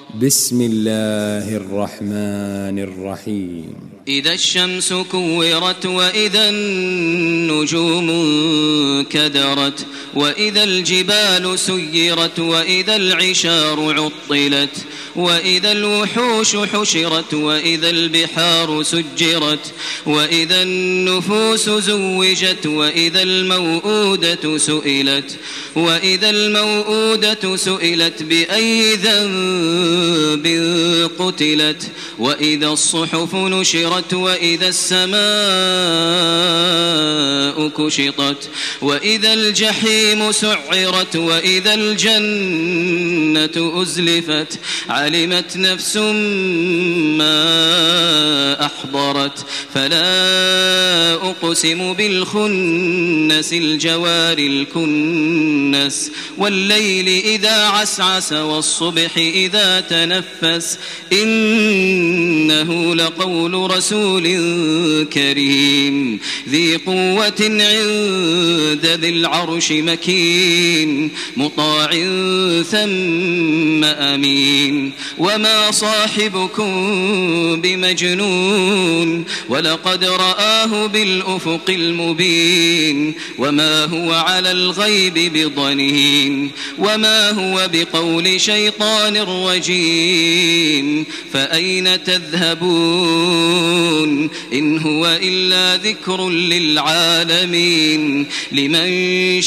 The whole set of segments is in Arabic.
بسم الله الرحمن الرحيم. إذا الشمس كورت وإذا النجوم كدرت وإذا الجبال سيرت وإذا العشار عطلت وإذا الوحوش حشرت وإذا البحار سجرت وإذا النفوس زوجت وإذا الموءودة سئلت بأي ذنب قتلت وإذا الصحف نشرت وإذا السماء كشطت وإذا الجحيم سعرت وإذا الجنة أزلفت علمت نفس ما أحضرت فلا أقسم بالخنس الجوار الكنس والليل إذا عسعس والصبح إذا تنفس إنه لقول رسول كريم ذي قوة عند ذي العرش مكين مطاع ثم أمين وما صاحبكم بمجنون ولقد رآه بالأفق المبين وما هو على الغيب بضنين وما هو بقول شيطان رجيم فأين تذهبون إن هو إلا ذكر للعالمين لمن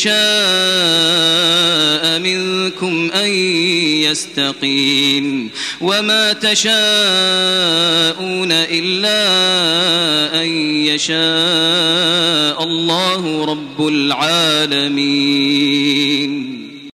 شاء منكم أن يستقيم وما تشاءون إلا أن يشاء الله رب العالمين.